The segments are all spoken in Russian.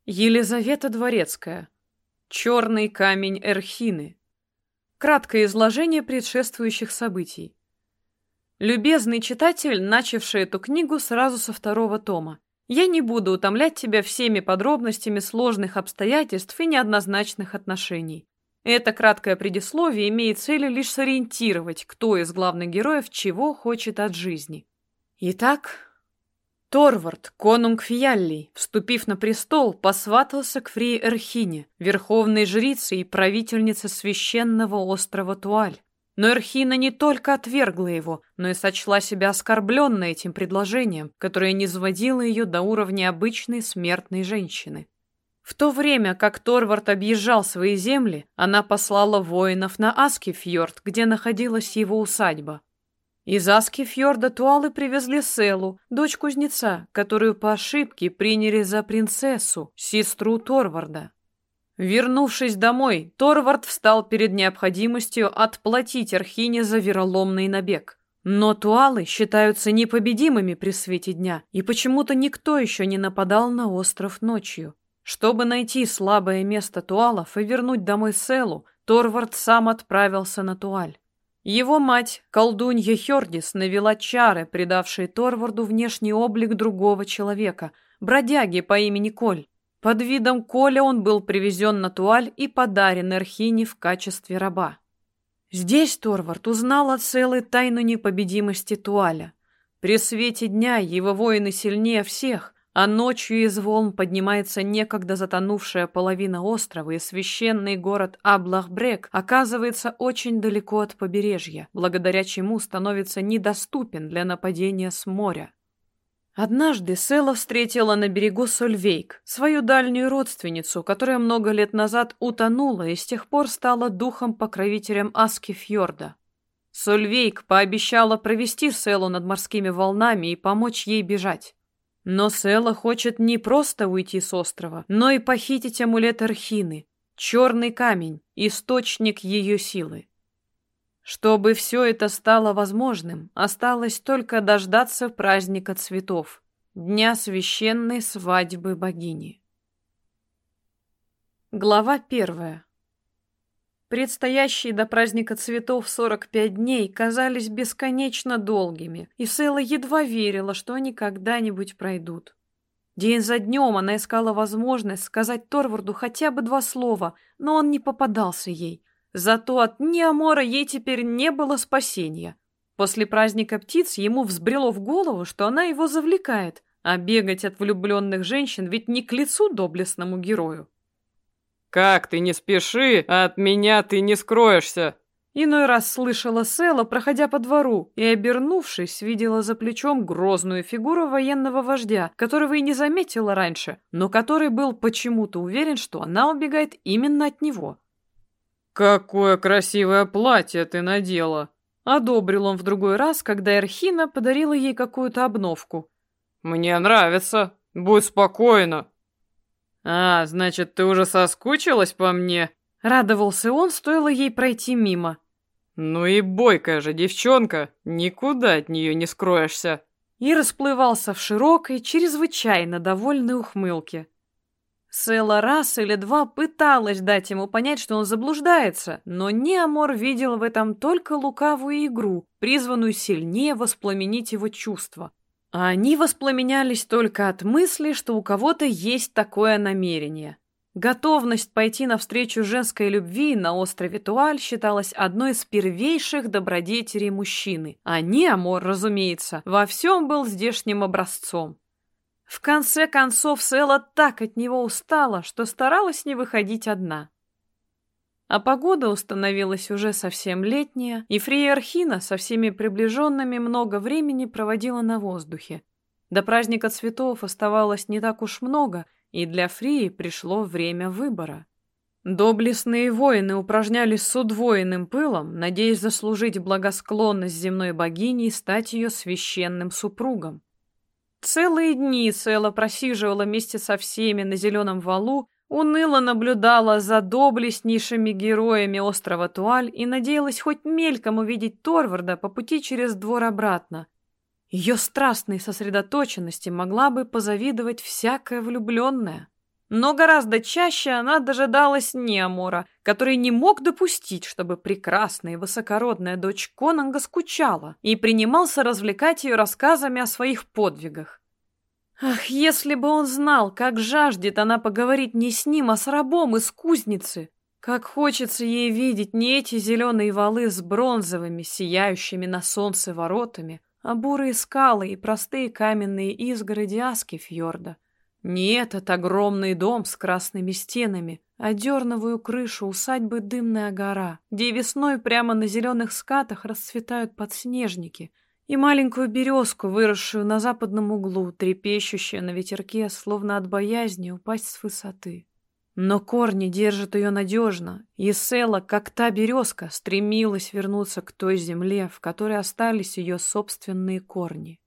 Елизавета Дворецкая. Черный камень Эрхины. Краткое изложение предшествующих событий. Любезный читатель, начавший эту книгу сразу со второго тома, я не буду утомлять тебя всеми подробностями сложных обстоятельств и неоднозначных отношений. Это краткое предисловие имеет целью лишь сориентировать, кто из главных героев чего хочет от жизни. Итак, Торвард, конунг Фьяллий, вступив на престол, посватался к Фрии Эрхине, верховной жрице и правительнице священного острова Туаль. Но Эрхина не только отвергла его, но и сочла себя оскорбленной этим предложением, которое низводило ее до уровня обычной смертной женщины. В то время, как Торвард объезжал свои земли, она послала воинов на Аскифьорд, где находилась его усадьба. Из Аскифьорда туалы привезли Селу, дочь кузнеца, которую по ошибке приняли за принцессу, сестру Торварда. Вернувшись домой, Торвард встал перед необходимостью отплатить Эрхине за вероломный набег. Но туалы считаются непобедимыми при свете дня, и почему-то никто еще не нападал на остров ночью. Чтобы найти слабое место туалов и вернуть домой Селу, Торвард сам отправился на Туаль. Его мать, колдунья Хёрдис, навела чары, придавшие Торварду внешний облик другого человека, бродяги по имени Коль. Под видом Коля он был привезен на Туаль и подарен Эрхине в качестве раба. Здесь Торвард узнал от Селы тайну непобедимости Туаля. При свете дня его воины сильнее всех, а ночью из волн поднимается некогда затонувшая половина острова, и священный город Аблахбрек оказывается очень далеко от побережья, благодаря чему становится недоступен для нападения с моря. Однажды Села встретила на берегу Сольвейк, свою дальнюю родственницу, которая много лет назад утонула и с тех пор стала духом-покровителем Аскифьорда. Сольвейк пообещала провести Селу над морскими волнами и помочь ей бежать. Но Села хочет не просто уйти с острова, но и похитить амулет Эрхины, черный камень, источник ее силы. Чтобы все это стало возможным, осталось только дождаться праздника цветов, дня священной свадьбы богини. Глава 1. Предстоящие до праздника цветов 45 дней казались бесконечно долгими, и Села едва верила, что они когда-нибудь пройдут. День за днем она искала возможность сказать Торварду хотя бы 2 слова, но он не попадался ей. Зато от Неамора ей теперь не было спасения. После праздника птиц ему взбрело в голову, что она его завлекает, а бегать от влюбленных женщин ведь не к лицу доблестному герою. «Как ты не спеши, а от меня ты не скроешься!» Иной раз слышала Села, проходя по двору, и, обернувшись, видела за плечом грозную фигуру военного вождя, которого и не заметила раньше, но который был почему-то уверен, что она убегает именно от него. «Какое красивое платье ты надела!» Одобрил он в другой раз, когда Эрхина подарила ей какую-то обновку. «Мне нравится. Будь спокойна». «А, значит, ты уже соскучилась по мне?» Радовался он, стоило ей пройти мимо. «Ну и бойкая же девчонка, никуда от нее не скроешься». И расплывался в широкой, чрезвычайно довольной ухмылке. Села раз или два пыталась дать ему понять, что он заблуждается, но Неамор видел в этом только лукавую игру, призванную сильнее воспламенить его чувства. А они воспламенялись только от мысли, что у кого-то есть такое намерение. Готовность пойти навстречу женской любви на острове Туаль считалась одной из первейших добродетелей мужчины, а Неамор, разумеется, во всем был здешним образцом. В конце концов, Села так от него устала, что старалась не выходить одна. А погода установилась уже совсем летняя, и Фрия Эрхина со всеми приближенными много времени проводила на воздухе. До праздника цветов оставалось не так уж много, и для Фрии пришло время выбора. Доблестные воины упражнялись с удвоенным пылом, надеясь заслужить благосклонность земной богини и стать ее священным супругом. Целые дни Села просиживала вместе со всеми на зеленом валу, уныло наблюдала за доблестнейшими героями острова Туаль и надеялась хоть мельком увидеть Торварда по пути через двор обратно. Ее страстной сосредоточенности могла бы позавидовать всякая влюбленная. Но гораздо чаще она дожидалась Неамора, который не мог допустить, чтобы прекрасная и высокородная дочь Конунга скучала, и принимался развлекать ее рассказами о своих подвигах. Ах, если бы он знал, как жаждет она поговорить не с ним, а с рабом из кузницы! Как хочется ей видеть не эти зеленые валы с бронзовыми, сияющими на солнце воротами, а бурые скалы и простые каменные изгороди Аскефьорда. Не этот огромный дом с красными стенами, а дерновую крышу усадьбы Дымная гора, где весной прямо на зеленых скатах расцветают подснежники, и маленькую березку, выросшую на западном углу, трепещущую на ветерке, словно от боязни упасть с высоты. Но корни держат ее надежно, и Села, как та березка, стремилась вернуться к той земле, в которой остались ее собственные корни.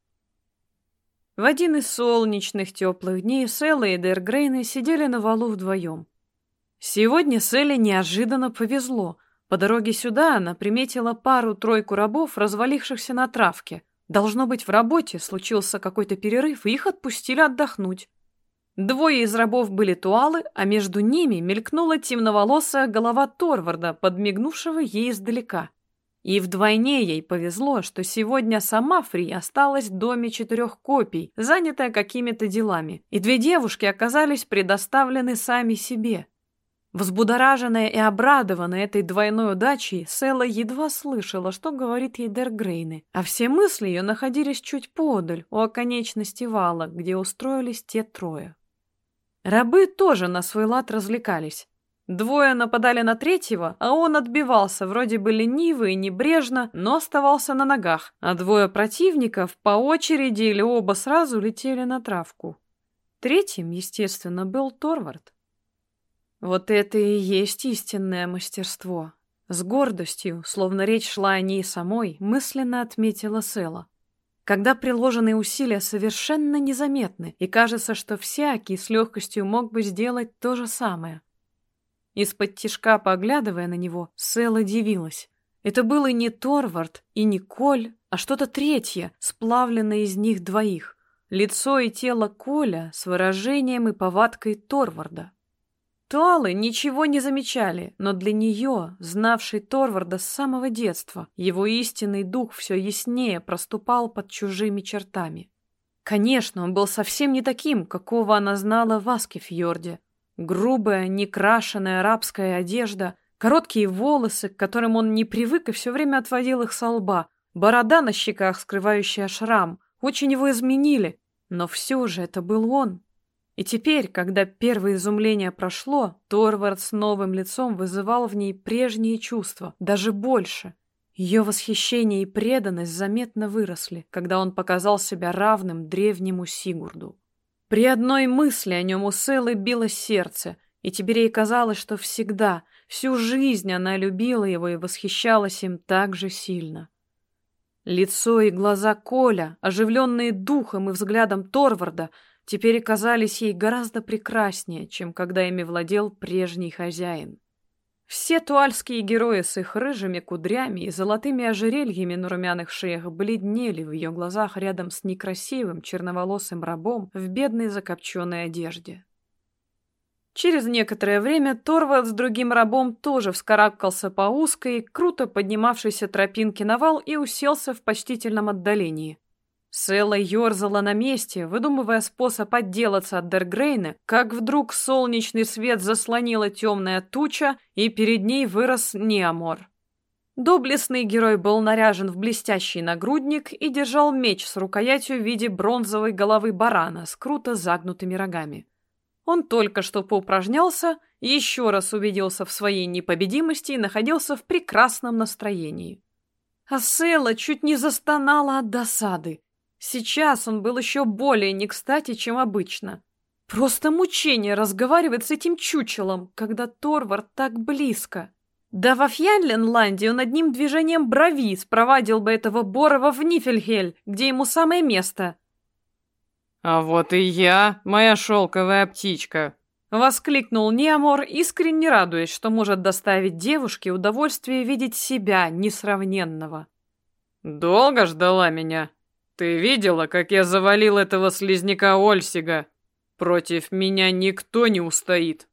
В один из солнечных теплых дней Села и Дергрейны сидели на валу вдвоем. Сегодня Селе неожиданно повезло. По дороге сюда она приметила пару-тройку рабов, развалившихся на травке. Должно быть, в работе случился какой-то перерыв, и их отпустили отдохнуть. Двое из рабов были туалы, а между ними мелькнула темноволосая голова Торварда, подмигнувшего ей издалека. И вдвойне ей повезло, что сегодня сама Фри осталась в доме 4 копий, занятая какими-то делами, и 2 девушки оказались предоставлены сами себе. Взбудораженная и обрадованная этой двойной удачей, Села едва слышала, что говорит ей Дергрейны, а все мысли ее находились чуть подаль, у оконечности вала, где устроились те трое. Рабы тоже на свой лад развлекались. 2 нападали на 3-го, а он отбивался, вроде бы лениво и небрежно, но оставался на ногах, а 2 противников по очереди или оба сразу летели на травку. 3-м, естественно, был Торвард. Вот это и есть истинное мастерство. С гордостью, словно речь шла о ней самой, мысленно отметила Села. Когда приложенные усилия совершенно незаметны, и кажется, что всякий с легкостью мог бы сделать то же самое. Из-под тишка, поглядывая на него, Села дивилась. Это был и не Торвард, и не Коль, а что-то третье, сплавленное из них двоих. Лицо и тело Коля с выражением и повадкой Торварда. Туалы ничего не замечали, но для нее, знавшей Торварда с самого детства, его истинный дух все яснее проступал под чужими чертами. Конечно, он был совсем не таким, какого она знала в Аскефьорде. Грубая, некрашенная арабская одежда, короткие волосы, к которым он не привык и все время отводил их со лба, борода на щеках, скрывающая шрам, очень его изменили, но все же это был он. И теперь, когда первое изумление прошло, Торвард с новым лицом вызывал в ней прежние чувства, даже больше. Ее восхищение и преданность заметно выросли, когда он показал себя равным древнему Сигурду. При одной мысли о нем у Селы билось сердце, и теперь ей казалось, что всегда, всю жизнь она любила его и восхищалась им так же сильно. Лицо и глаза Коля, оживленные духом и взглядом Торварда, теперь казались ей гораздо прекраснее, чем когда ими владел прежний хозяин. Все туальские герои с их рыжими кудрями и золотыми ожерельями на румяных шеях бледнели в ее глазах рядом с некрасивым черноволосым рабом в бедной закопченной одежде. Через некоторое время Торвальд с другим рабом тоже вскарабкался по узкой, круто поднимавшейся тропинке на вал и уселся в почтительном отдалении. Села ерзала на месте, выдумывая способ отделаться от Дергрейна, как вдруг солнечный свет заслонила темная туча, и перед ней вырос Неамор. Доблестный герой был наряжен в блестящий нагрудник и держал меч с рукоятью в виде бронзовой головы барана с круто загнутыми рогами. Он только что поупражнялся, еще раз убедился в своей непобедимости и находился в прекрасном настроении. А Села чуть не застонала от досады. Сейчас он был еще более не кстати, чем обычно. Просто мучение разговаривать с этим чучелом, когда Торвард так близко. Да во Фьянленланде он одним движением брови спровадил бы этого Борова в Нифельхель, где ему самое место. «А вот и я, моя шелковая птичка!» — воскликнул Неамор, искренне радуясь, что может доставить девушке удовольствие видеть себя несравненного. «Долго ждала меня? Ты видела, как я завалил этого слизняка Ольсига?» Против меня никто не устоит.